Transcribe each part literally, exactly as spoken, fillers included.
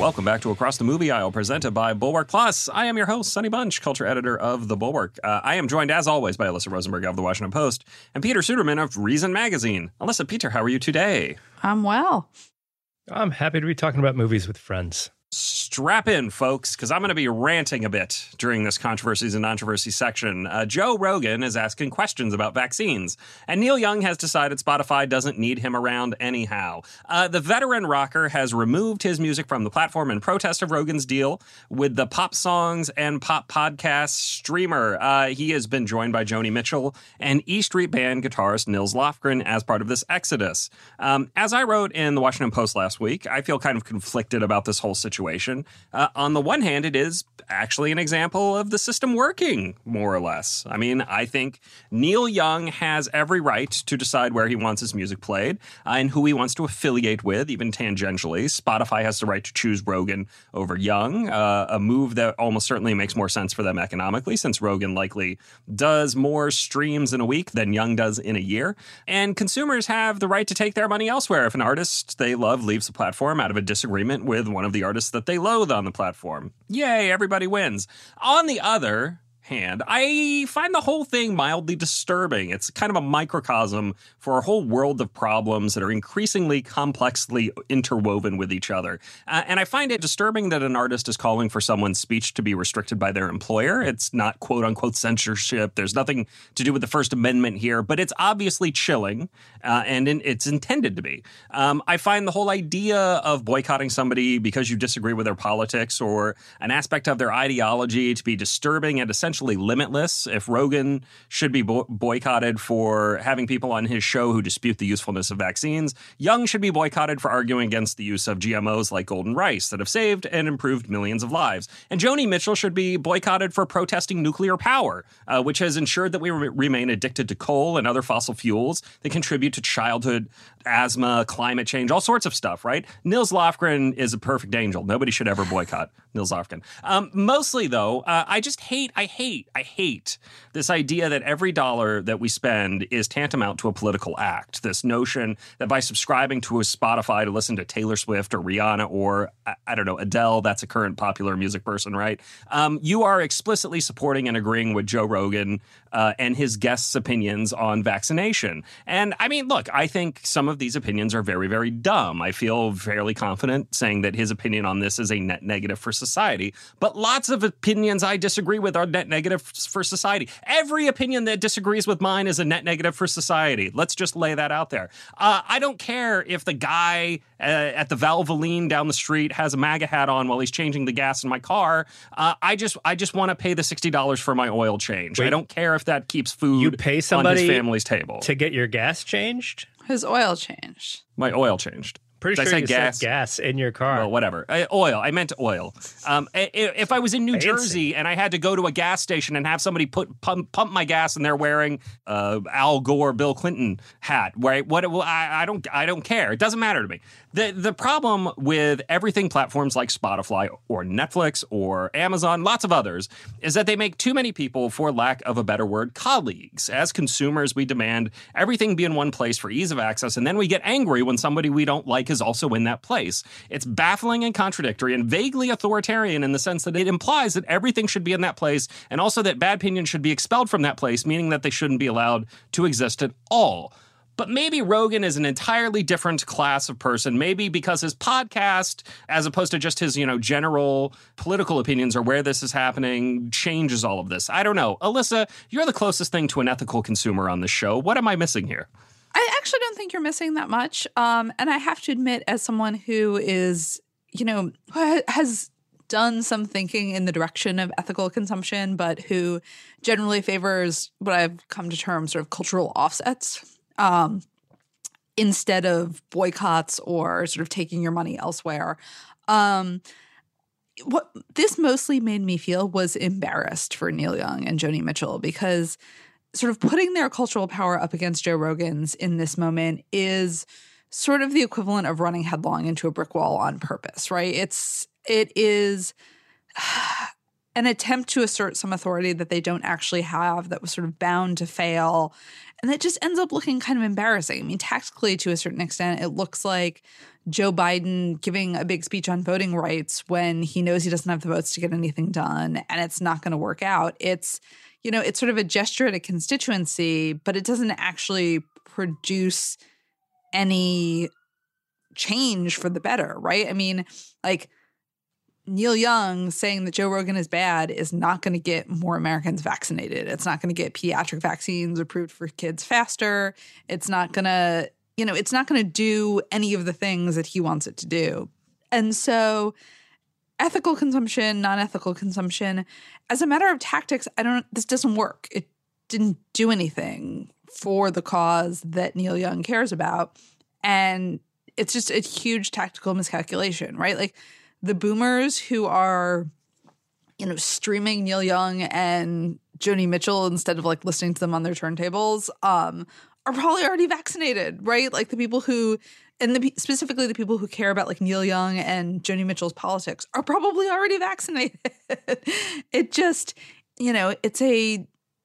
Welcome back to Across the Movie Aisle, presented by Bulwark Plus. I am your host, Sonny Bunch, culture editor of The Bulwark. Uh, I am joined, as always, by Alyssa Rosenberg of The Washington Post and Peter Suderman of Reason Magazine. Alyssa, Peter, how are you today? I'm well. I'm happy to be talking about movies with friends. Strap in, folks, because I'm going to be ranting a bit during this controversies and controversy section. Uh, Joe Rogan is asking questions about vaccines, and Neil Young has decided Spotify doesn't need him around anyhow. Uh, the veteran rocker has removed his music from the platform in protest of Rogan's deal with the pop songs and pop podcast streamer. Uh, he has been joined by Joni Mitchell and E Street Band guitarist Nils Lofgren as part of this exodus. Um, as I wrote in the Washington Post last week, I feel kind of conflicted about this whole situation. Uh, on the one hand, it is actually an example of the system working, more or less. I mean, I think Neil Young has every right to decide where he wants his music played uh, and who he wants to affiliate with, even tangentially. Spotify has the right to choose Rogan over Young, uh, a move that almost certainly makes more sense for them economically, since Rogan likely does more streams in a week than Young does in a year. And consumers have the right to take their money elsewhere if an artist they love leaves the platform out of a disagreement with one of the artists that they loathe on the platform. Yay, everybody wins. On the other hand, I find the whole thing mildly disturbing. It's kind of a microcosm for a whole world of problems that are increasingly complexly interwoven with each other. Uh, and I find it disturbing that an artist is calling for someone's speech to be restricted by their employer. It's not quote-unquote censorship. There's nothing to do with the First Amendment here, but it's obviously chilling, uh, and in, it's intended to be. Um, I find the whole idea of boycotting somebody because you disagree with their politics or an aspect of their ideology to be disturbing and essentially limitless. If Rogan should be bo- boycotted for having people on his show who dispute the usefulness of vaccines, Young should be boycotted for arguing against the use of G M Os like golden rice that have saved and improved millions of lives. And Joni Mitchell should be boycotted for protesting nuclear power, uh, which has ensured that we re- remain addicted to coal and other fossil fuels that contribute to childhood asthma, climate change, all sorts of stuff, right? Nils Lofgren is a perfect angel. Nobody should ever boycott Nils Lofgren. Um, mostly, though, uh, I just hate, I hate, I hate this idea that every dollar that we spend is tantamount to a political act. This notion that by subscribing to a Spotify to listen to Taylor Swift or Rihanna or, I, I don't know, Adele, that's a current popular music person, right? Um, you are explicitly supporting and agreeing with Joe Rogan uh, and his guests' opinions on vaccination. And I mean, look, I think some of these opinions are very, very dumb. I feel fairly confident saying that his opinion on this is a net negative for society. But lots of opinions I disagree with are net negative for society. Every opinion that disagrees with mine is a net negative for society. Let's just lay that out there. Uh, I don't care if the guy uh, at the Valvoline down the street has a MAGA hat on while he's changing the gas in my car. Uh, I just I just want to pay the sixty dollars for my oil change. Wait, I don't care if that keeps food you pay somebody on his family's table. To get your gas changed? His oil changed. My oil changed. Pretty Did sure I say you gas? said gas in your car. Well, whatever. Uh, oil. I meant oil. Um, i- if I was in New Fancy. Jersey and I had to go to a gas station and have somebody put pump, pump my gas and they're wearing uh, Al Gore, Bill Clinton hat, right? What? Well, I, I don't. I don't care. It doesn't matter to me. The the problem with everything platforms like Spotify or Netflix or Amazon, lots of others, is that they make too many people, for lack of a better word, colleagues. As consumers, we demand everything be in one place for ease of access, and then we get angry when somebody we don't like is also in that place. It's baffling and contradictory and vaguely authoritarian in the sense that it implies that everything should be in that place and also that bad opinions should be expelled from that place, meaning that they shouldn't be allowed to exist at all. But maybe Rogan is an entirely different class of person, maybe because his podcast, as opposed to just his, you know, general political opinions or where this is happening, changes all of this. I don't know. Alyssa, you're the closest thing to an ethical consumer on this show. What am I missing here? I actually don't think you're missing that much. Um, and I have to admit, as someone who is, you know, has done some thinking in the direction of ethical consumption, but who generally favors what I've come to term sort of cultural offsets, um, instead of boycotts or sort of taking your money elsewhere. Um, what this mostly made me feel was embarrassed for Neil Young and Joni Mitchell, because sort of putting their cultural power up against Joe Rogan's in this moment is sort of the equivalent of running headlong into a brick wall on purpose, right? It's it is an attempt to assert some authority that they don't actually have, that was sort of bound to fail. And it just ends up looking kind of embarrassing. I mean, tactically, to a certain extent, it looks like Joe Biden giving a big speech on voting rights when he knows he doesn't have the votes to get anything done and it's not going to work out. It's, you know, it's sort of a gesture at a constituency, but it doesn't actually produce any change for the better, right? I mean, like Neil Young saying that Joe Rogan is bad is not going to get more Americans vaccinated. It's not going to get pediatric vaccines approved for kids faster. It's not going to, you know, it's not going to do any of the things that he wants it to do. And so ethical consumption, non-ethical consumption, as a matter of tactics, I don't, this doesn't work. It didn't do anything for the cause that Neil Young cares about. And it's just a huge tactical miscalculation, right? Like the boomers who are, you know, streaming Neil Young and Joni Mitchell instead of like listening to them on their turntables um, are probably already vaccinated, right? Like the people who, and the, specifically the people who care about like Neil Young and Joni Mitchell's politics are probably already vaccinated. It just, you know, it's a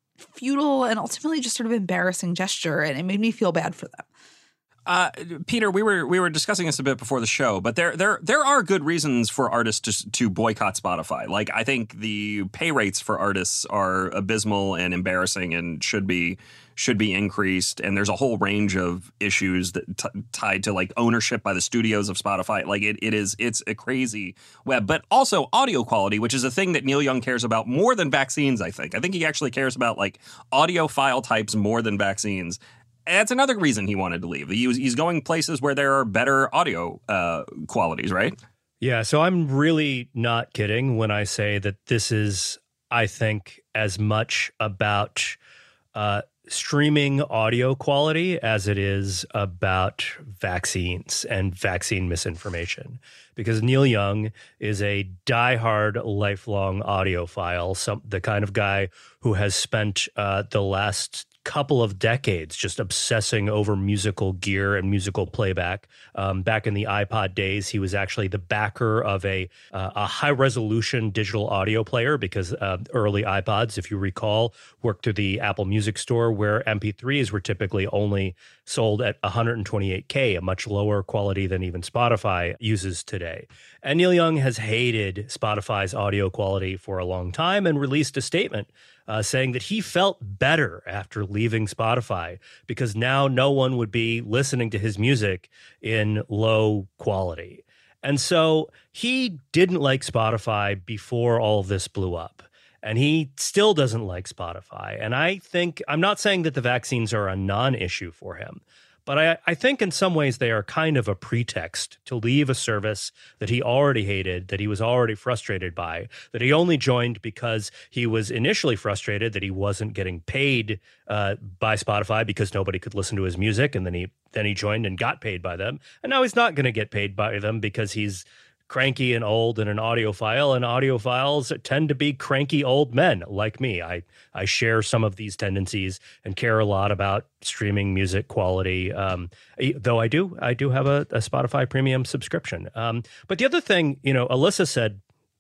futile and ultimately just sort of embarrassing gesture, and it made me feel bad for them. Uh, Peter, we were we were discussing this a bit before the show, but there there there are good reasons for artists to to boycott Spotify. Like I think the pay rates for artists are abysmal and embarrassing and should be should be increased. And there's a whole range of issues that t- tied to like ownership by the studios of Spotify. Like it it is it's a crazy web, but also audio quality, which is a thing that Neil Young cares about more than vaccines. I think I think he actually cares about like audio file types more than vaccines. That's another reason he wanted to leave. He was, he's going places where there are better audio uh, qualities, right? Yeah, so I'm really not kidding when I say that this is, I think, as much about uh, streaming audio quality as it is about vaccines and vaccine misinformation. Because Neil Young is a diehard, lifelong audiophile, some, the kind of guy who has spent uh, the last couple of decades just obsessing over musical gear and musical playback. Um, back in the iPod days, he was actually the backer of a uh, a high-resolution digital audio player because uh, early iPods, if you recall, worked through the Apple Music Store where M P threes were typically only sold at one twenty-eight K, a much lower quality than even Spotify uses today. And Neil Young has hated Spotify's audio quality for a long time and released a statement Uh, saying that he felt better after leaving Spotify because now no one would be listening to his music in low quality. And so he didn't like Spotify before all of this blew up. And he still doesn't like Spotify. And I think, I'm not saying that the vaccines are a non-issue for him, but I, I think in some ways they are kind of a pretext to leave a service that he already hated, that he was already frustrated by, that he only joined because he was initially frustrated that he wasn't getting paid uh, by Spotify because nobody could listen to his music. And then he then he joined and got paid by them. And now he's not going to get paid by them because he's cranky and old and an audiophile, and audiophiles tend to be cranky old men like me. I, I share some of these tendencies and care a lot about streaming music quality, um, though I do I do have a, a Spotify premium subscription. Um, but the other thing, you know, Alyssa said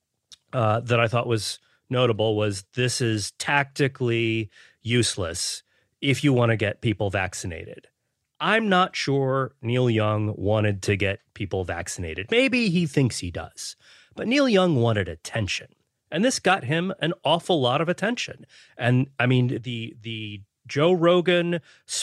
uh, that I thought was notable was this is tactically useless if you want to get people vaccinated. I'm not sure Neil Young wanted to get people vaccinated. Maybe he thinks he does. But Neil Young wanted attention. And this got him an awful lot of attention. And I mean, the the Joe Rogan,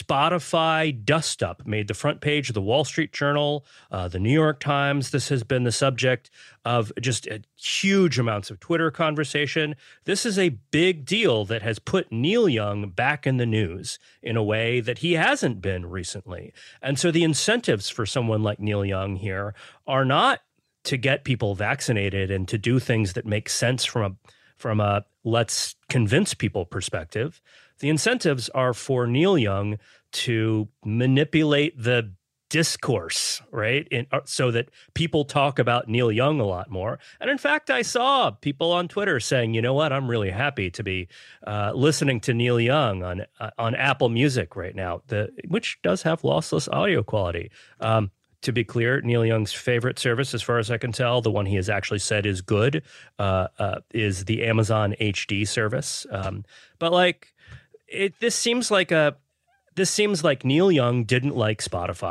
Spotify dust-up made the front page of the Wall Street Journal, uh, the New York Times. This has been the subject of just a huge amounts of Twitter conversation. This is a big deal that has put Neil Young back in the news in a way that he hasn't been recently. And so the incentives for someone like Neil Young here are not to get people vaccinated and to do things that make sense from a from a let's convince people perspective. The incentives are for Neil Young to manipulate the discourse, right? In, so that people talk about Neil Young a lot more. And in fact, I saw people on Twitter saying, you know what, I'm really happy to be uh, listening to Neil Young on uh, on Apple Music right now, the which does have lossless audio quality. Um, to be clear, Neil Young's favorite service, as far as I can tell, the one he has actually said is good, uh, uh, is the Amazon H D service. Um, but like, it, this seems like a, this seems like Neil Young didn't like Spotify.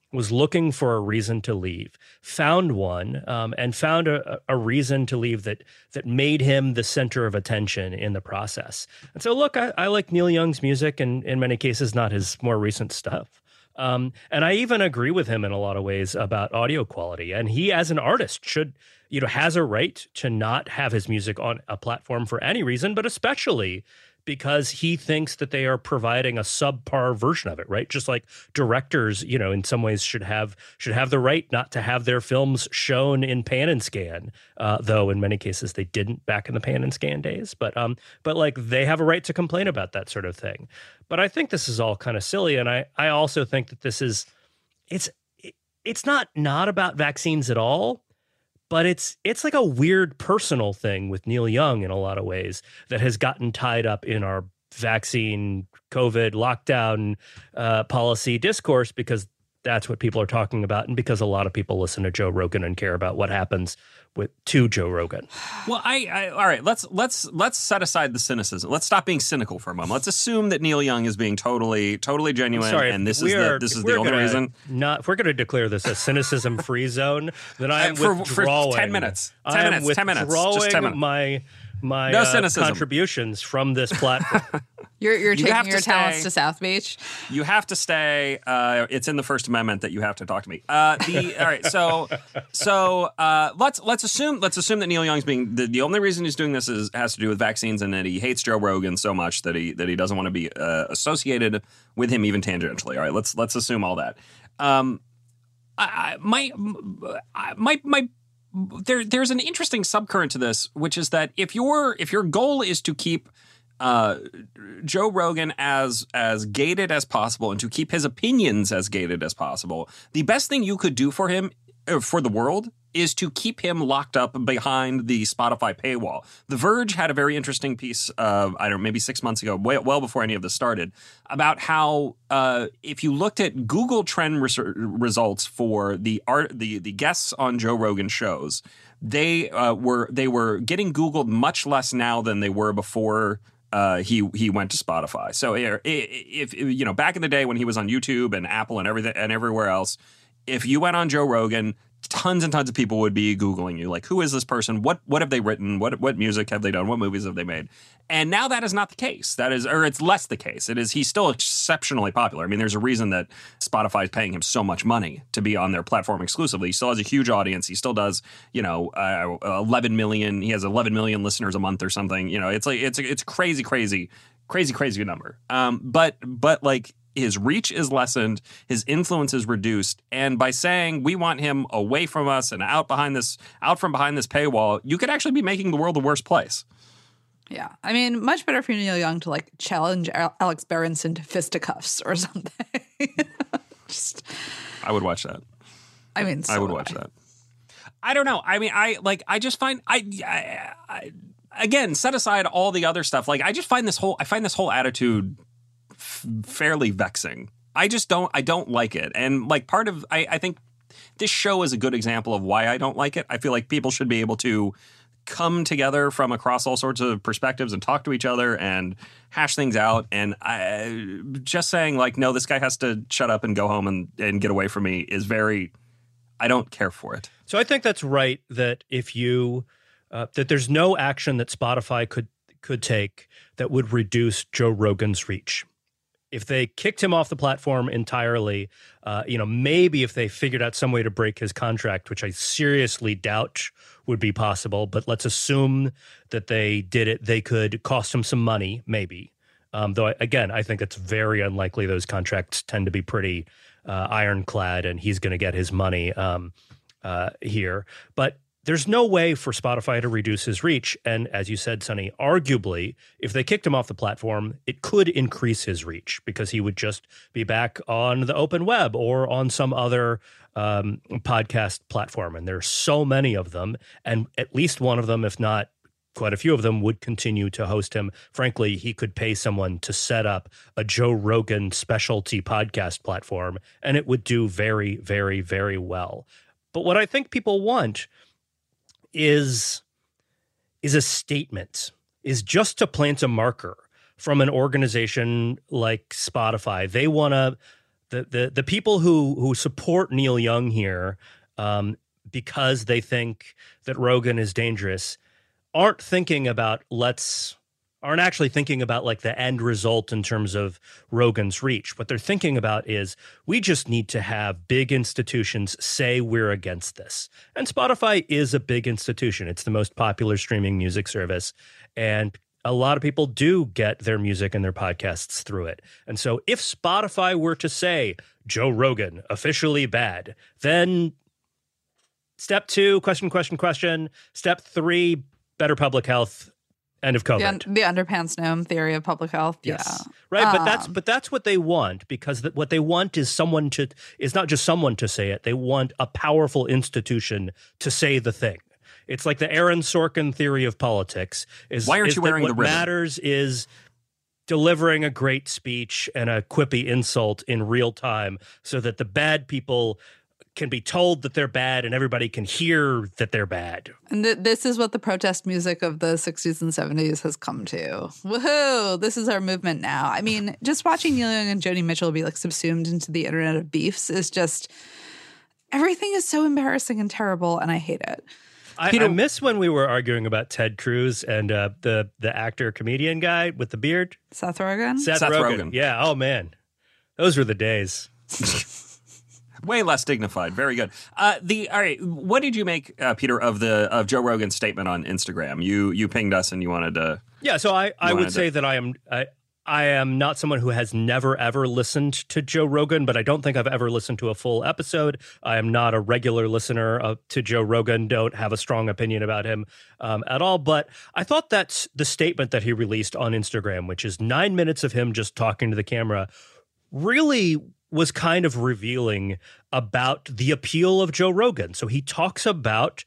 was looking for a reason to leave, found one, um, and found a, a reason to leave that that made him the center of attention in the process. And so, look, I, I like Neil Young's music, and in many cases, not his more recent stuff. Um, and I even agree with him in a lot of ways about audio quality. And he, as an artist, should, you know, has a right to not have his music on a platform for any reason, but especially because he thinks that they are providing a subpar version of it, right? Just like directors, you know, in some ways should have should have the right not to have their films shown in pan and scan, uh, though in many cases they didn't back in the pan and scan days. But um, but like they have a right to complain about that sort of thing. But I think this is all kind of silly, and I I also think that this is it's it's not not about vaccines at all. But it's it's like a weird personal thing with Neil Young in a lot of ways that has gotten tied up in our vaccine, COVID, lockdown uh, policy discourse, because that's what people are talking about, and because a lot of people listen to Joe Rogan and care about what happens with to Joe Rogan. Well, I, I all right. Let's let's let's set aside the cynicism. Let's stop being cynical for a moment. Let's assume that Neil Young is being totally totally genuine, Sorry, and this is are, the this is the only gonna, reason. Not if we're going to declare this a cynicism free zone, then I am for, withdrawing. For ten minutes. Ten I am minutes. Ten minutes. Just ten minutes. My my no uh, contributions from this platform. You're you're You taking have your to talents stay- to South Beach. You have to stay. Uh, it's in the First Amendment that you have to talk to me. Uh, the all right. So so uh, let's let's assume let's assume that Neil Young's being the, the only reason he's doing this is has to do with vaccines, and that he hates Joe Rogan so much that he that he doesn't want to be uh, associated with him even tangentially. All right. Let's let's assume all that. Um, I, I, my my my. There, there's an interesting subcurrent to this, which is that if your if your goal is to keep uh, Joe Rogan as as gated as possible and to keep his opinions as gated as possible, the best thing you could do for him, uh, for the world, is to keep him locked up behind the Spotify paywall. The Verge had a very interesting piece, uh, I don't know, maybe six months ago, way, well before any of this started, about how uh, if you looked at Google trend res- results for the art, the the guests on Joe Rogan shows, they uh, were they were getting Googled much less now than they were before uh, he he went to Spotify. So if, if you know, back in the day when he was on YouTube and Apple and everything and everywhere else, if you went on Joe Rogan, tons and tons of people would be Googling you, like, who is this person? What what have they written? What what music have they done? What movies have they made? And now that is not the case. That is, or it's less the case. It is, he's still exceptionally popular. I mean, there's a reason that Spotify is paying him so much money to be on their platform exclusively. He still has a huge audience. He still does, you know, uh, eleven million. He has eleven million listeners a month or something. You know, it's like, it's it's crazy, crazy, crazy, crazy number. Um, but but like, his reach is lessened, his influence is reduced, and by saying we want him away from us and out behind this, out from behind this paywall, you could actually be making the world a worse place. Yeah, I mean, much better for Neil Young to like challenge Alex Berenson to fisticuffs or something. Just, I would watch that. I mean, so I would watch I. that. I don't know. I mean, I like. I just find I, I, I again set aside all the other stuff. Like, I just find this whole. I find this whole attitude fairly vexing. I just don't I don't like it. And like part of I, I think this show is a good example of why I don't like it. I feel like people should be able to come together from across all sorts of perspectives and talk to each other and hash things out. And I, just saying like, no, this guy has to shut up and go home and, and get away from me is very, I don't care for it. So I think that's right, that if you uh, that there's no action that Spotify could could take that would reduce Joe Rogan's reach. If they kicked him off the platform entirely, uh, you know, maybe if they figured out some way to break his contract, which I seriously doubt would be possible, but let's assume that they did it, they could cost him some money, maybe. Um, though, again, I think it's very unlikely. Those contracts tend to be pretty uh, ironclad, and he's going to get his money um, uh, here. But there's no way for Spotify to reduce his reach. And as you said, Sonny, arguably, if they kicked him off the platform, it could increase his reach because he would just be back on the open web or on some other um, podcast platform. And there are so many of them. And at least one of them, if not quite a few of them, would continue to host him. Frankly, he could pay someone to set up a Joe Rogan specialty podcast platform, and it would do very, very, very well. But what I think people want is is a statement, is just to plant a marker from an organization like Spotify. They want to the the the people who who support Neil Young here um, because they think that Rogan is dangerous aren't thinking about let's aren't actually thinking about like the end result in terms of Rogan's reach. What they're thinking about is we just need to have big institutions say we're against this. And Spotify is a big institution. It's the most popular streaming music service. And a lot of people do get their music and their podcasts through it. And so if Spotify were to say Joe Rogan officially bad, then step two, question, question, question. Step three, better public health. End of COVID. The, the underpants gnome theory of public health. Yes. Yeah. Right. Um, but that's but that's what they want, because the, what they want is someone to is not just someone to say it. They want a powerful institution to say the thing. It's like the Aaron Sorkin theory of politics. Is why aren't is you wearing what the ribbon? Matters is delivering a great speech and a quippy insult in real time, so that the bad people can be told that they're bad and everybody can hear that they're bad. And th- this is what the protest music of the sixties and seventies has come to. Woohoo! This is our movement now. I mean, just watching Neil Young and Joni Mitchell be like subsumed into the internet of beefs is just, everything is so embarrassing and terrible, and I hate it. I, I miss when we were arguing about Ted Cruz and uh, the the actor comedian guy with the beard. Seth Rogen? Seth, Seth Rogen. Rogen. Yeah. Oh man, those were the days. Way less dignified. Very good. Uh, the all right. What did you make, uh, Peter, of the of Joe Rogan's statement on Instagram? You you pinged us and you wanted to. Yeah. So I, I would wanted say to- that I am I, I am not someone who has never ever listened to Joe Rogan, but I don't think I've ever listened to a full episode. I am not a regular listener of, to Joe Rogan. Don't have a strong opinion about him um, at all. But I thought that the statement that he released on Instagram, which is nine minutes of him just talking to the camera, really was kind of revealing about the appeal of Joe Rogan. So he talks about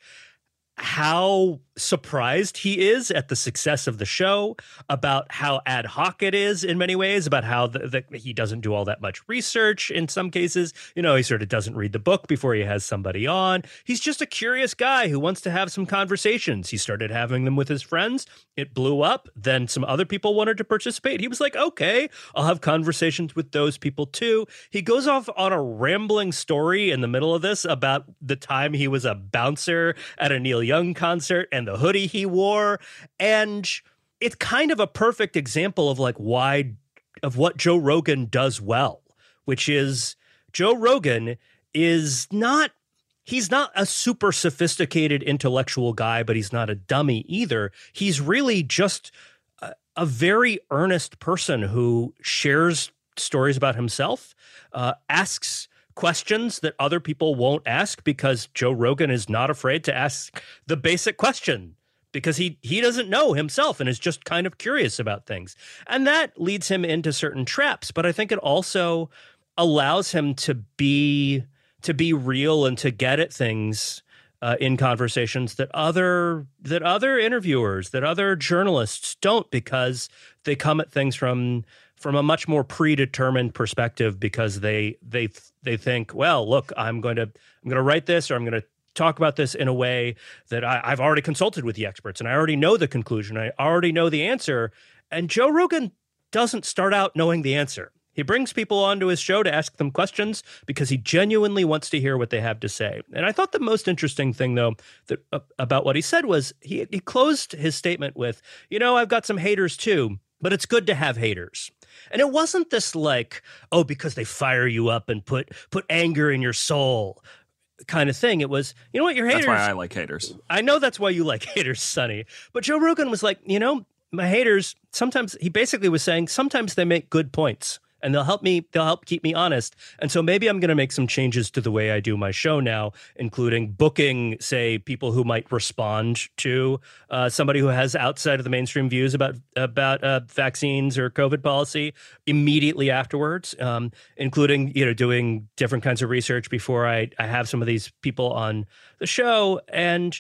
how surprised he is at the success of the show, about how ad hoc it is in many ways, about how the, the, he doesn't do all that much research in some cases. You know, he sort of doesn't read the book before he has somebody on. He's just a curious guy who wants to have some conversations. He started having them with his friends. It blew up. Then some other people wanted to participate. He was like, okay, I'll have conversations with those people too. He goes off on a rambling story in the middle of this about the time he was a bouncer at a Neil Young concert and the hoodie he wore. And it's kind of a perfect example of like why, of what Joe Rogan does well, which is Joe Rogan is not, he's not a super sophisticated intellectual guy, but he's not a dummy either. He's really just a, a very earnest person who shares stories about himself, uh, asks questions that other people won't ask, because Joe Rogan is not afraid to ask the basic question, because he he doesn't know himself and is just kind of curious about things. And that leads him into certain traps, but I think it also allows him to be to be real and to get at things uh, in conversations that other that other interviewers, that other journalists don't, because they come at things from from a much more predetermined perspective, because they they they think, well, look, I'm going to I'm going to write this, or I'm going to talk about this in a way that I, I've already consulted with the experts and I already know the conclusion. I already know the answer. And Joe Rogan doesn't start out knowing the answer. He brings people onto his show to ask them questions because he genuinely wants to hear what they have to say. And I thought the most interesting thing, though, that uh, about what he said was he, he closed his statement with, you know, I've got some haters too, but it's good to have haters. And it wasn't this like, oh, because they fire you up and put put anger in your soul kind of thing. It was, you know what, your haters. That's why I like haters. I know that's why you like haters, Sonny. But Joe Rogan was like, you know, my haters, sometimes he basically was saying, sometimes they make good points and they'll help me, they'll help keep me honest. And so maybe I'm going to make some changes to the way I do my show now, including booking, say, people who might respond to uh, somebody who has outside of the mainstream views about about uh, vaccines or COVID policy immediately afterwards, um, including, you know, doing different kinds of research before I, I have some of these people on the show. And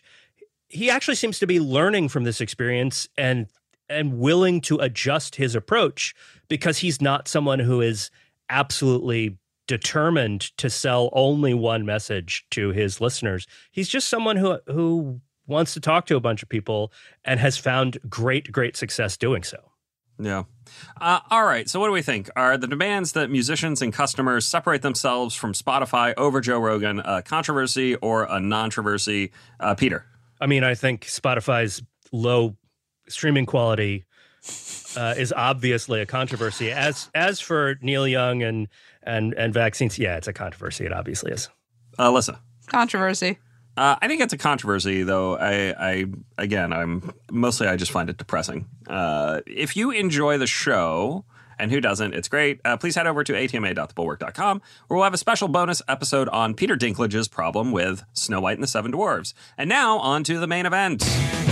he actually seems to be learning from this experience and and willing to adjust his approach, because he's not someone who is absolutely determined to sell only one message to his listeners. He's just someone who who wants to talk to a bunch of people and has found great, great success doing so. Yeah. Uh, all right. So what do we think? Are the demands that musicians and customers separate themselves from Spotify over Joe Rogan a controversy or a non-controversy? Uh, Peter? I mean, I think Spotify's low streaming quality uh, is obviously a controversy. As as for Neil Young and, and, and vaccines, yeah, it's a controversy. It obviously is. Uh, Alyssa? Controversy. Uh, I think it's a controversy, though. I, I again, I'm mostly I just find it depressing. Uh, if you enjoy the show, and who doesn't, it's great. Uh, please head over to a t m a dot the bulwark dot com, where we'll have a special bonus episode on Peter Dinklage's problem with Snow White and the Seven Dwarves. And now on to the main event.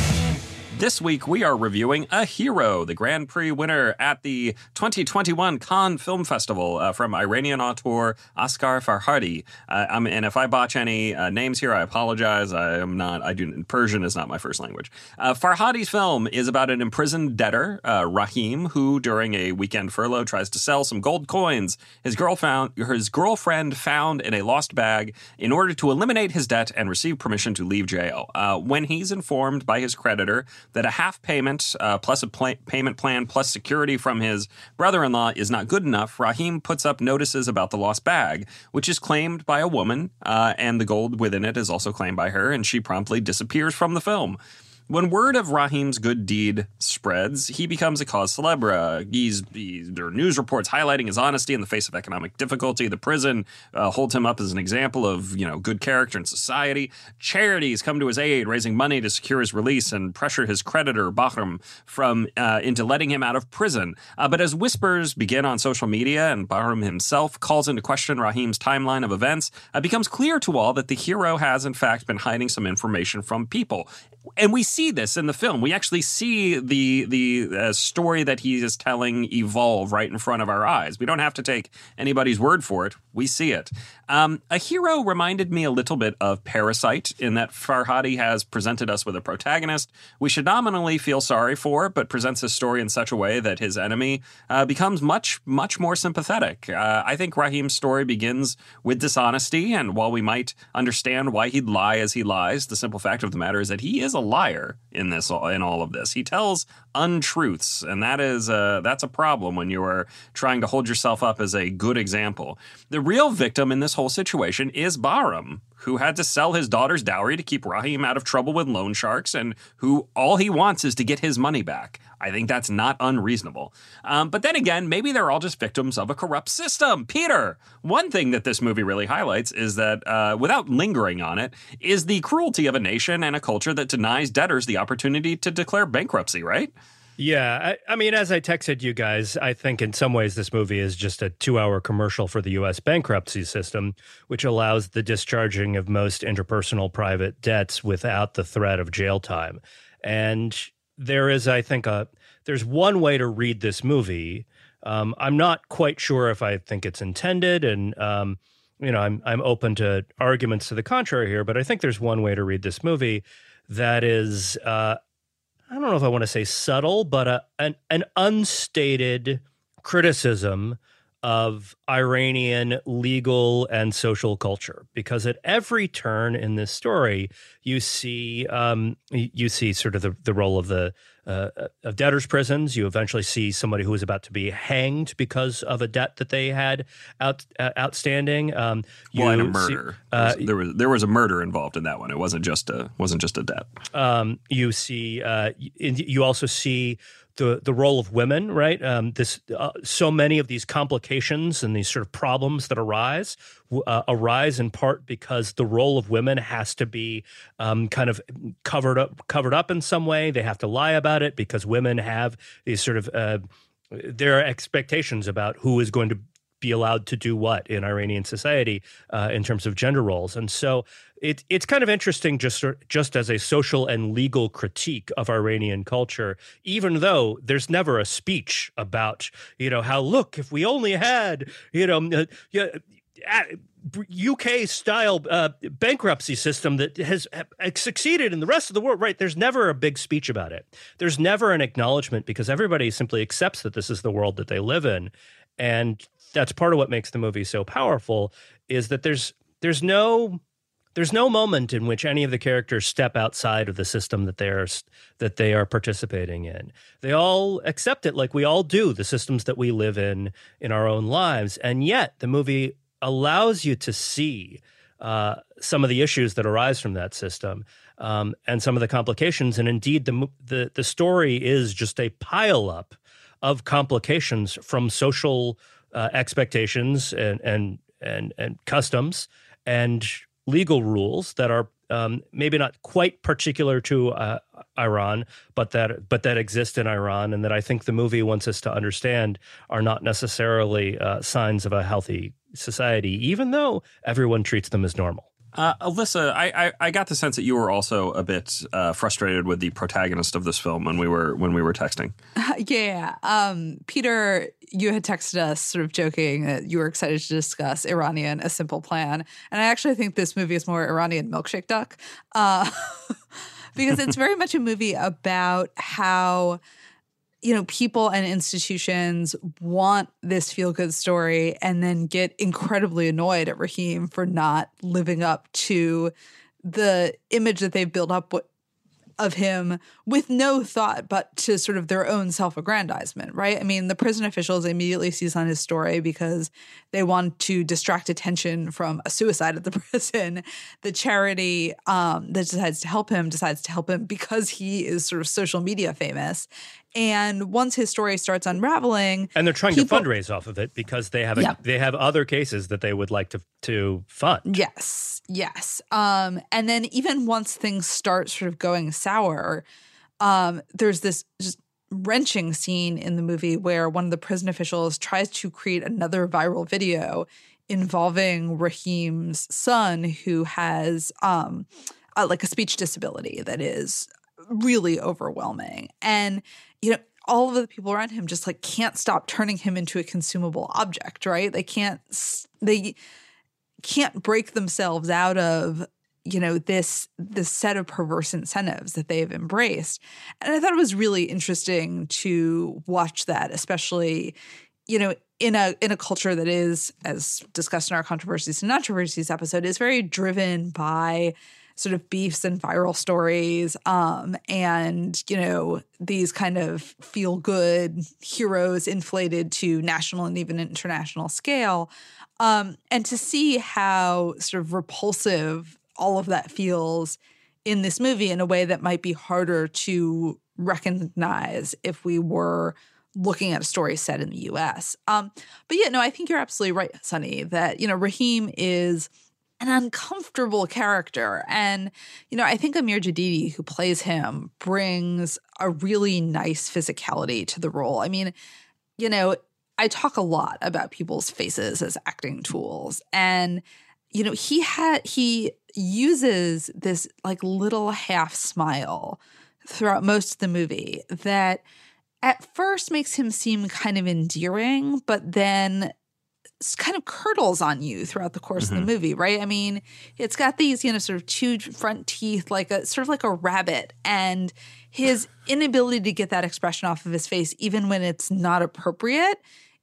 This week, we are reviewing A Hero, the Grand Prix winner at the twenty twenty-one Cannes Film Festival uh, from Iranian auteur Asghar Farhadi. Uh, I'm, and if I botch any uh, names here, I apologize. I am not, I do, Persian is not my first language. Uh, Farhadi's film is about an imprisoned debtor, uh, Rahim, who during a weekend furlough tries to sell some gold coins his, girl found, his girlfriend found in a lost bag in order to eliminate his debt and receive permission to leave jail. Uh, when he's informed by his creditor that a half payment uh, plus a pl- payment plan plus security from his brother-in-law is not good enough, Rahim puts up notices about the lost bag, which is claimed by a woman, uh, and the gold within it is also claimed by her, and she promptly disappears from the film. When word of Rahim's good deed spreads, he becomes a cause célèbre. He's, he's, there are news reports highlighting his honesty in the face of economic difficulty. The prison uh, holds him up as an example of, you know, good character in society. Charities come to his aid, raising money to secure his release and pressure his creditor, Bahram, from uh, into letting him out of prison. Uh, but as whispers begin on social media and Bahram himself calls into question Rahim's timeline of events, it becomes clear to all that the hero has, in fact, been hiding some information from people. And we see this in the film. We actually see the the uh, story that he is telling evolve right in front of our eyes. We don't have to take anybody's word for it. We see it. Um, A Hero reminded me a little bit of Parasite in that Farhadi has presented us with a protagonist we should nominally feel sorry for, but presents his story in such a way that his enemy uh, becomes much, much more sympathetic. Uh, I think Rahim's story begins with dishonesty, and while we might understand why he'd lie as he lies, the simple fact of the matter is that he is a liar in this, in all of this. He tells untruths, and that is uh, that's a problem when you are trying to hold yourself up as a good example. The real victim in this whole situation is Bahram, who had to sell his daughter's dowry to keep Rahim out of trouble with loan sharks, and who all he wants is to get his money back. I think that's not unreasonable. Um, but then again, maybe they're all just victims of a corrupt system. Peter, one thing that this movie really highlights is that, uh, without lingering on it, is the cruelty of a nation and a culture that denies debtors the opportunity to declare bankruptcy, right? Yeah, I, I mean, as I texted you guys, I think in some ways this movie is just a two-hour commercial for the U S bankruptcy system, which allows the discharging of most interpersonal private debts without the threat of jail time. And there is, I think, a there's one way to read this movie. Um, I'm not quite sure if I think it's intended, and um, you know, I'm I'm open to arguments to the contrary here. But I think there's one way to read this movie that is. Uh, I don't know if I want to say subtle, but a, an, an unstated criticism of Iranian legal and social culture. Because at every turn in this story, you see um, you see sort of the, the role of the uh, of debtors' prisons. You eventually see somebody who is about to be hanged because of a debt that they had out uh, outstanding. Um, you well, and a murder. See, uh, there was there was a murder involved in that one. It wasn't just a wasn't just a debt. Um, you see, uh, you also see the the role of women, right? Um, this uh, so many of these complications and these sort of problems that arise uh, arise in part because the role of women has to be um, kind of covered up covered up in some way. They have to lie about it because women have these sort of uh, their expectations about who is going to be allowed to do what in Iranian society uh, in terms of gender roles. And so it, it's kind of interesting just, just as a social and legal critique of Iranian culture, even though there's never a speech about, you know, how, look, if we only had, you know, uh, yeah, U K-style uh, bankruptcy system that has uh, succeeded in the rest of the world, right? There's never a big speech about it. There's never an acknowledgement because everybody simply accepts that this is the world that they live in. And that's part of what makes the movie so powerful is that there's there's no there's no moment in which any of the characters step outside of the system that they are that they are participating in. They all accept it like we all do, the systems that we live in in our own lives. And yet the movie allows you to see uh, some of the issues that arise from that system um, and some of the complications. And indeed, the, the, the story is just a pileup of complications from social uh, expectations and, and, and, and customs and legal rules that are um, maybe not quite particular to uh, Iran, but that but that exist in Iran, and that I think the movie wants us to understand are not necessarily uh, signs of a healthy society, even though everyone treats them as normal. Uh, Alyssa, I, I I got the sense that you were also a bit uh, frustrated with the protagonist of this film when we were when we were texting. Uh, yeah, um, Peter, you had texted us, sort of joking that you were excited to discuss Iranian: A Simple Plan, and I actually think this movie is more Iranian Milkshake Duck, uh, because it's very much a movie about how, you know, people and institutions want this feel-good story and then get incredibly annoyed at Raheem for not living up to the image that they've built up of him with no thought but to sort of their own self-aggrandizement, right? I mean, the prison officials immediately seize on his story because they want to distract attention from a suicide at the prison. The charity um, that decides to help him decides to help him because he is sort of social media famous. And once his story starts unraveling, and they're trying people, to fundraise off of it because they have a, yeah. they have other cases that they would like to to fund. Yes, yes. Um, and then even once things start sort of going sour, um, there's this just wrenching scene in the movie where one of the prison officials tries to create another viral video involving Raheem's son, who has um, uh, like a speech disability that is really overwhelming. And, you know, all of the people around him just like can't stop turning him into a consumable object, right? They can't, they can't break themselves out of, you know, this, this set of perverse incentives that they've embraced. And I thought it was really interesting to watch that, especially, you know, in a, in a culture that is, as discussed in our Controversies and Controversies episode, is very driven by sort of beefs and viral stories, um, and, you know, these kind of feel-good heroes inflated to national and even international scale. Um, and to see how sort of repulsive all of that feels in this movie in a way that might be harder to recognize if we were looking at a story set in the U S. Um, but yeah, no, I think you're absolutely right, Sunny, that, you know, Raheem is an uncomfortable character. And, you know, I think Amir Jadidi, who plays him, brings a really nice physicality to the role. I mean, you know, I talk a lot about people's faces as acting tools. And, you know, he had he uses this like little half smile throughout most of the movie that at first makes him seem kind of endearing, but then kind of curdles on you throughout the course mm-hmm. of the movie, right? I mean, it's got these, you know, sort of two front teeth, like a sort of like a rabbit, and his inability to get that expression off of his face, even when it's not appropriate,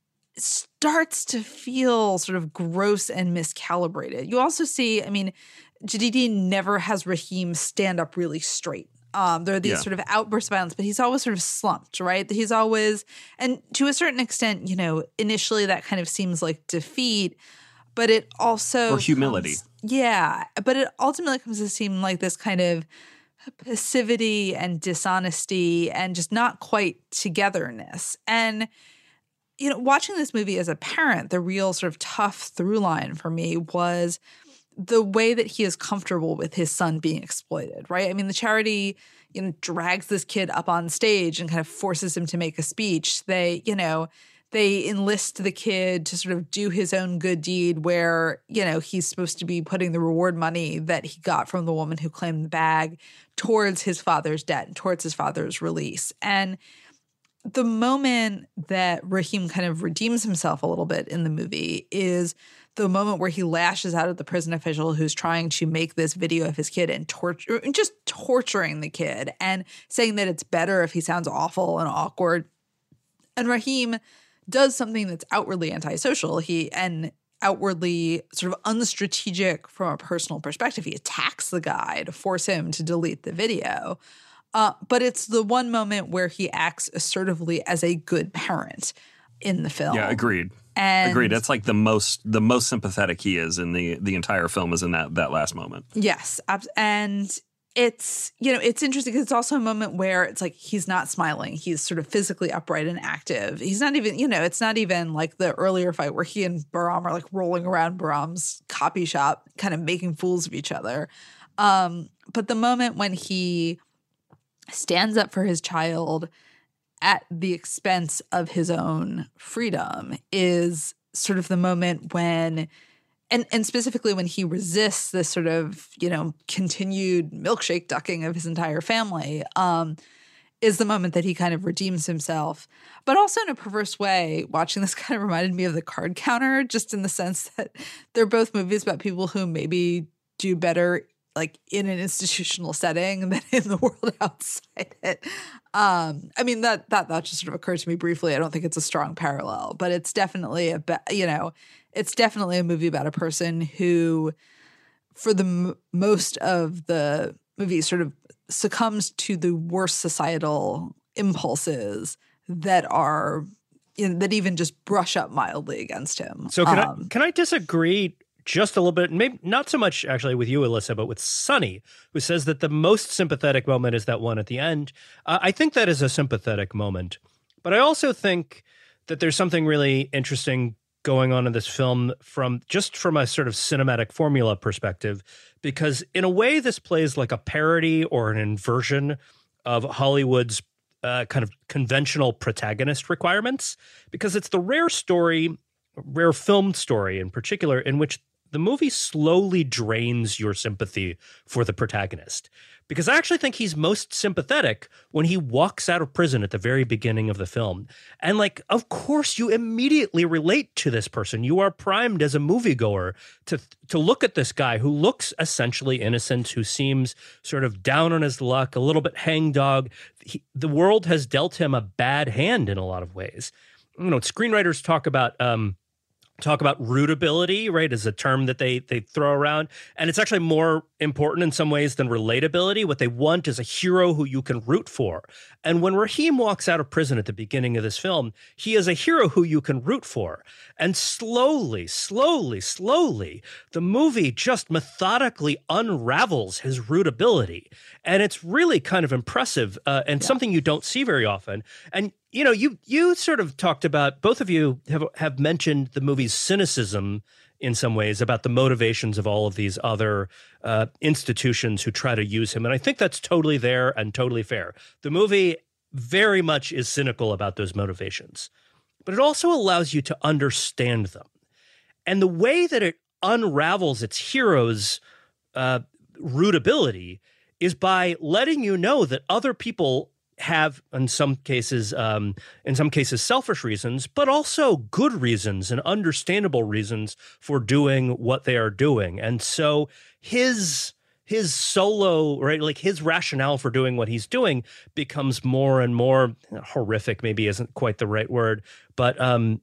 starts to feel sort of gross and miscalibrated. You also see, I mean, Jadidi never has Raheem stand up really straight. Um, there are these yeah. sort of outbursts of violence, but he's always sort of slumped, right? He's always, and to a certain extent, you know, initially that kind of seems like defeat, but it also— Or humility. Comes, yeah, but it ultimately comes to seem like this kind of passivity and dishonesty and just not quite togetherness. And, you know, watching this movie as a parent, the real sort of tough through line for me was the way that he is comfortable with his son being exploited, right? I mean, the charity, you know, drags this kid up on stage and kind of forces him to make a speech. They, you know, they enlist the kid to sort of do his own good deed where, you know, he's supposed to be putting the reward money that he got from the woman who claimed the bag towards his father's debt and towards his father's release. And the moment that Raheem kind of redeems himself a little bit in the movie is the moment where he lashes out at the prison official who's trying to make this video of his kid and torture, just torturing the kid and saying that it's better if he sounds awful and awkward. And Raheem does something that's outwardly antisocial. He, and outwardly sort of unstrategic from a personal perspective. He attacks the guy to force him to delete the video. Uh, but it's the one moment where he acts assertively as a good parent in the film. Yeah, agreed. And agreed. That's like the most the most sympathetic he is in the the entire film is in that that last moment. Yes. And it's, you know, it's interesting because it's also a moment where it's like he's not smiling. He's sort of physically upright and active. He's not even, you know, it's not even like the earlier fight where he and Bahram are like rolling around Bahram's copy shop, kind of making fools of each other. Um, but the moment when he stands up for his child at the expense of his own freedom is sort of the moment when, and and specifically when he resists this sort of, you know, continued milkshake ducking of his entire family, um, is the moment that he kind of redeems himself. But also in a perverse way, watching this kind of reminded me of The Card Counter, just in the sense that they're both movies about people who maybe do better like in an institutional setting than in the world outside it. Um, I mean, that, that, that just sort of occurred to me briefly. I don't think it's a strong parallel, but it's definitely a, you know, it's definitely a movie about a person who, for the m- most of the movie, sort of succumbs to the worst societal impulses that are, you know, that even just brush up mildly against him. So can um, I can I disagree just a little bit, maybe not so much actually with you, Alyssa, but with Sonny, who says that the most sympathetic moment is that one at the end. Uh, I think that is a sympathetic moment. But I also think that there's something really interesting going on in this film from just from a sort of cinematic formula perspective, because in a way this plays like a parody or an inversion of Hollywood's uh, kind of conventional protagonist requirements, because it's the rare story, rare film story in particular, in which the movie slowly drains your sympathy for the protagonist. Because I actually think he's most sympathetic when he walks out of prison at the very beginning of the film. And like, of course, you immediately relate to this person. You are primed as a moviegoer to, to look at this guy who looks essentially innocent, who seems sort of down on his luck, a little bit hangdog. He, the world has dealt him a bad hand in a lot of ways. You know, screenwriters talk about... Um, talk about rootability, right, as a term that they they throw around. And it's actually more important in some ways than relatability. What they want is a hero who you can root for. And when Raheem walks out of prison at the beginning of this film, he is a hero who you can root for. And slowly, slowly, slowly, the movie just methodically unravels his rootability. And it's really kind of impressive uh, and yeah. something you don't see very often. And you know, you you sort of talked about, both of you have have mentioned the movie's cynicism in some ways about the motivations of all of these other uh, institutions who try to use him. And I think that's totally there and totally fair. The movie very much is cynical about those motivations, but it also allows you to understand them. And the way that it unravels its heroes' uh, rootability is by letting you know that other people have, in some cases, um, in some cases, selfish reasons, but also good reasons and understandable reasons for doing what they are doing. And so his his solo, right, like his rationale for doing what he's doing becomes more and more horrific. Maybe isn't quite the right word, but um,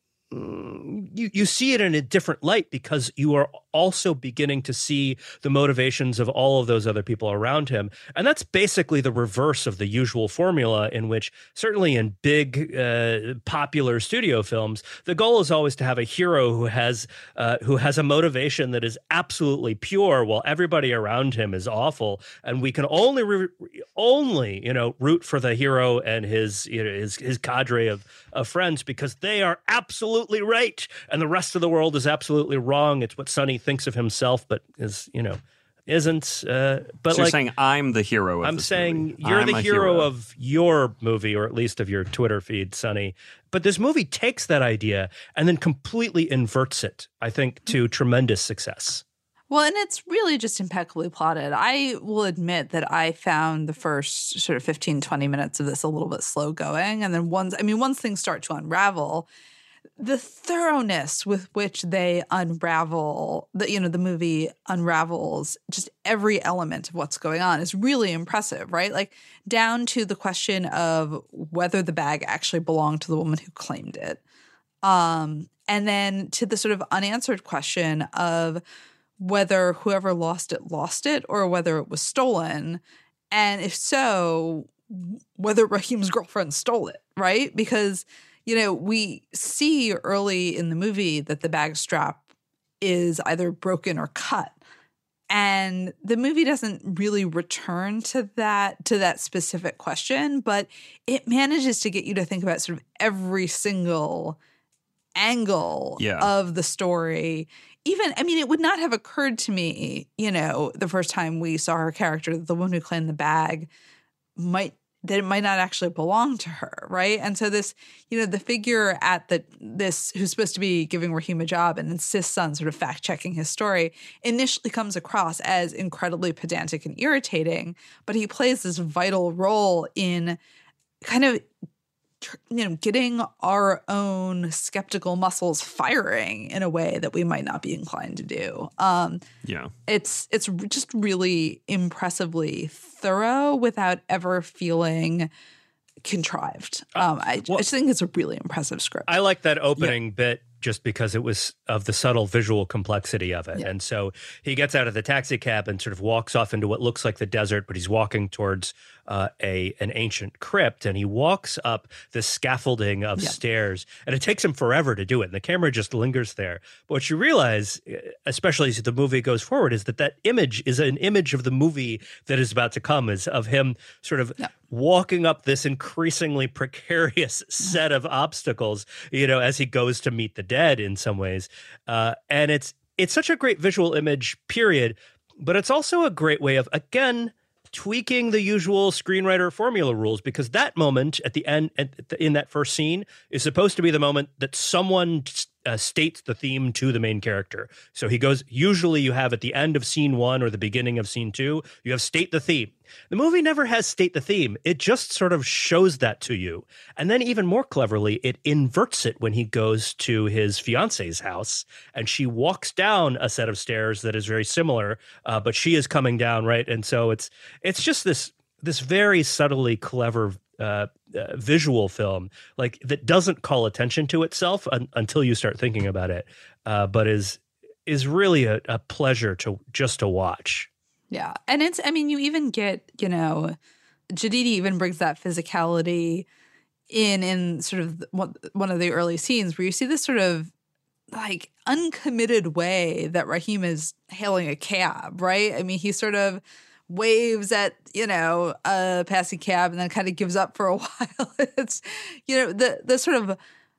you you see it in a different light because you are also beginning to see the motivations of all of those other people around him. And that's basically the reverse of the usual formula in which, certainly in big, uh, popular studio films, the goal is always to have a hero who has uh, who has a motivation that is absolutely pure while everybody around him is awful. And we can only, re- only you know, root for the hero and his, you know, his, his cadre of, of friends because they are absolutely right. And the rest of the world is absolutely wrong. It's what Sonny thinks of himself, but is, you know, isn't. Uh, but so like, you're saying I'm the hero of I'm this saying movie. you're I'm the a hero, hero of your movie, or at least of your Twitter feed, Sonny. But this movie takes that idea and then completely inverts it, I think, to tremendous success. Well, and it's really just impeccably plotted. I will admit that I found the first sort of fifteen, twenty minutes of this a little bit slow going. And then once, I mean, once things start to unravel, the thoroughness with which they unravel, the, you know, the movie unravels just every element of what's going on is really impressive, right? Like down to the question of whether the bag actually belonged to the woman who claimed it. Um, And then to the sort of unanswered question of whether whoever lost it lost it or whether it was stolen. And if so, whether Raheem's girlfriend stole it, right? Because, you know, we see early in the movie that the bag strap is either broken or cut. And the movie doesn't really return to that to that specific question, but it manages to get you to think about sort of every single angle yeah. of the story. Even, I mean, it would not have occurred to me, you know, the first time we saw her character, the one who claimed the bag, might that it might not actually belong to her, right? And so this, you know, the figure at the this who's supposed to be giving Raheem a job and insists on sort of fact checking his story initially comes across as incredibly pedantic and irritating, but he plays this vital role in kind of, you know, getting our own skeptical muscles firing in a way that we might not be inclined to do. Um, yeah, it's it's just really impressively thorough without ever feeling contrived. Um, I, well, I just think it's a really impressive script. I like that opening yep. bit just because it was of the subtle visual complexity of it. Yep. And so he gets out of the taxi cab and sort of walks off into what looks like the desert, but he's walking towards uh, a an ancient crypt, and he walks up the scaffolding of yep. stairs, and it takes him forever to do it. And the camera just lingers there. But what you realize, especially as the movie goes forward, is that that image is an image of the movie that is about to come, is of him sort of yep. walking up this increasingly precarious set of obstacles, you know, as he goes to meet the dead in some ways. Uh, and it's it's such a great visual image, period. But it's also a great way of, again, tweaking the usual screenwriter formula rules, because that moment at the end, in that first scene, is supposed to be the moment that someone uh, states the theme to the main character. So he goes, usually you have at the end of scene one or the beginning of scene two, you have state the theme. The movie never has state the theme. It just sort of shows that to you. And then even more cleverly, it inverts it when he goes to his fiance's house and she walks down a set of stairs that is very similar, uh, but she is coming down, right? And so it's it's just this this very subtly clever uh, uh, visual film, like that doesn't call attention to itself un- until you start thinking about it, uh, but is is really a, a pleasure to just to watch. Yeah. And it's, I mean, you even get, you know, Jadidi even brings that physicality in, in sort of one, one of the early scenes where you see this sort of like uncommitted way that Raheem is hailing a cab, right? I mean, he sort of waves at, you know, a passing cab and then kind of gives up for a while. It's, you know, the, the sort of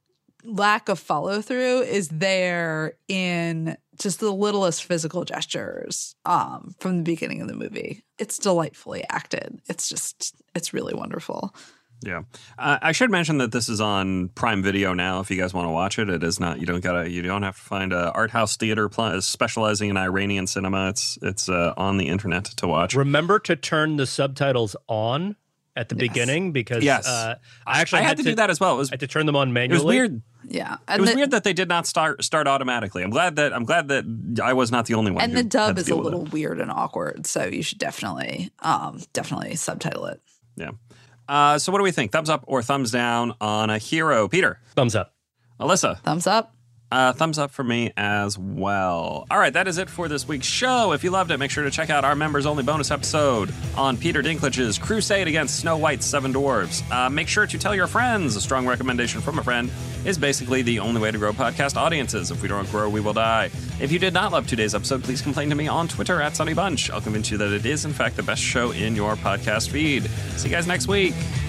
lack of follow through is there in just the littlest physical gestures um, from the beginning of the movie. It's delightfully acted. It's just, it's really wonderful. Yeah. Uh, I should mention that this is on Prime Video now. If you guys want to watch it, it is not, you don't gotta, you don't have to find a art house theater pl- specializing in Iranian cinema. It's, it's uh, on the internet to watch. Remember to turn the subtitles on at the yes. beginning, because yes. uh, I actually I had, had to, to do that as well. It was, I had to turn them on manually. It was weird. Yeah, and it was the, weird that they did not start start automatically. I'm glad that I'm glad that I was not the only one. And the dub is a little weird and awkward, so you should definitely, um, definitely subtitle it. Yeah. Uh, so what do we think? Thumbs up or thumbs down on A Hero? Peter? Thumbs up. Alyssa? Thumbs up. Uh, thumbs up for me as well. All right, that is it for this week's show. If you loved it, make sure to check out our members-only bonus episode on Peter Dinklage's crusade against Snow White's Seven Dwarves. Uh, make sure to tell your friends. A strong recommendation from a friend is basically the only way to grow podcast audiences. If we don't grow, we will die. If you did not love today's episode, please complain to me on Twitter at Sunny Bunch. I'll convince you that it is, in fact, the best show in your podcast feed. See you guys next week.